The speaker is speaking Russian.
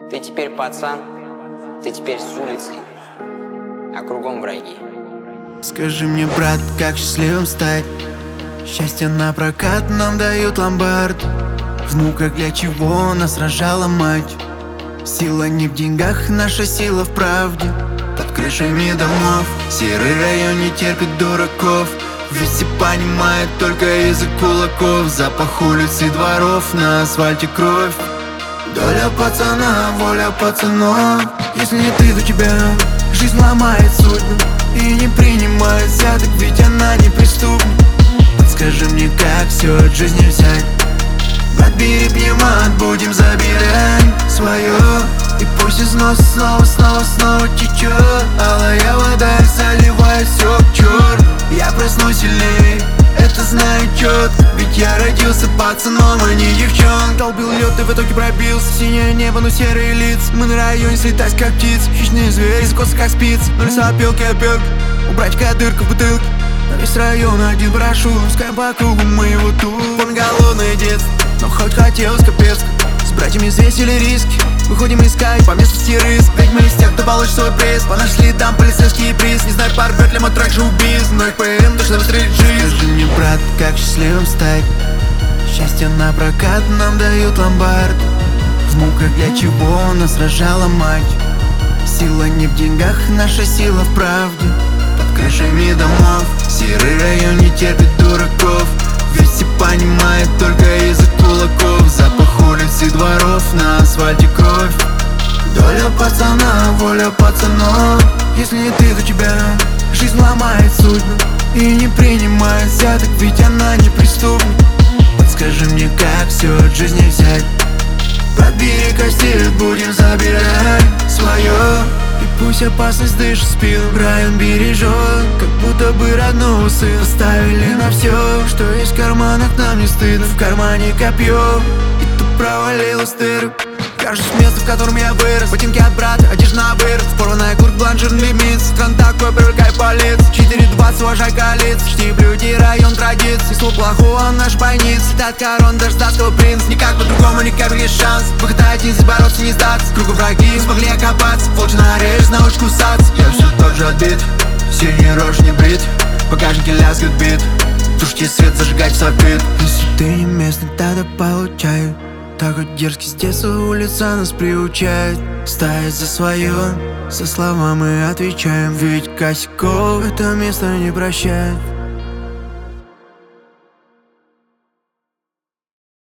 Ты теперь пацан, ты теперь с улицы, а кругом враги. Скажи мне, брат, как счастливым стать? Счастье на прокат нам дают ломбард. Внука, для чего нас рожала мать? Сила не в деньгах, наша сила в правде. Под крышами домов серый район не терпит дураков. Ведь все понимают только из-за кулаков. Запах улиц и дворов, на асфальте кровь. Доля пацана, воля пацанов. Если не ты, то тебя жизнь ломает судьбу и не принимает взяток, ведь она не преступник. Подскажи мне, как все от жизни взять? Брат, бери пневмат, будем забирать свое. И пусть из носа снова течет алая вода, заливает все к черту. Я проснусь сильнее, это знаю четко, ведь я родился пацаном, а не девчонкой. Долбил лед и в итоге пробился. Синее небо, но серые лица. Мы на районе слетать как птицы. Хищные звери, скосы как спицы. Но леса опилки, опилки. У братика дырка в бутылке. На весь район один прошу. Пускай по кругу мы его тут. Помню голодное детство, но хоть хотелось капец. С братьями взвесили риски. Выходим искать по местности риск. Ведь мы из тех, кто получит свой приз. По нашим следам полицейский приз. Не знаю, порвет ли мой трек шоу-биз, но их ПМ точно выстрелит жизнь. Скажи мне, брат, как счастливым стать? Счастье на прокат нам дают ломбард. Внука, для чего нас рожала мать? Сила не в деньгах, наша сила в правде. Под крышами домов серый район не терпит дураков. Ведь все понимают только из-за кулаков. Запах улиц и дворов, на асфальте кровь. Доля пацана, воля пацанов. Если не ты, то тебя жизнь ломает судьбу и не принимает взяток, ведь она не преступник. Подскажи мне, как все от жизни взять? Подбери кости, будем забирать свое. И пусть опасность дышит в спину, район бережет, как будто бы родного сына. Ставили на все, что есть в карманах, нам не стыдно. В кармане копье, и тут провалилась дырка. Кажется, место, в котором я вырос. Ботинки от брата, одежда на вырос. Порванная куртка, бланжирный лимит. Стран такой, привлекай полицию. 4-20, уважай коалицию. Чти блюди, район традиций. Слово плохого, наш бойниц. Летает корон, дождатского принца. Никак по-другому, никак есть шанс. Выход один, здесь бороться, не сдаться. Кругом враги, не смогли окопаться. Волчий нарежь, на очку кусаться. Я все тот же отбит, синий рожь не брит. В багажнике лязгает бит. Тушите свет, зажигать сопит. Если ты не местный, тогда получай. Такой дерзкий с детства, улица нас приучает стоять за свое, за слова мы отвечаем. Ведь косяков это место не прощает.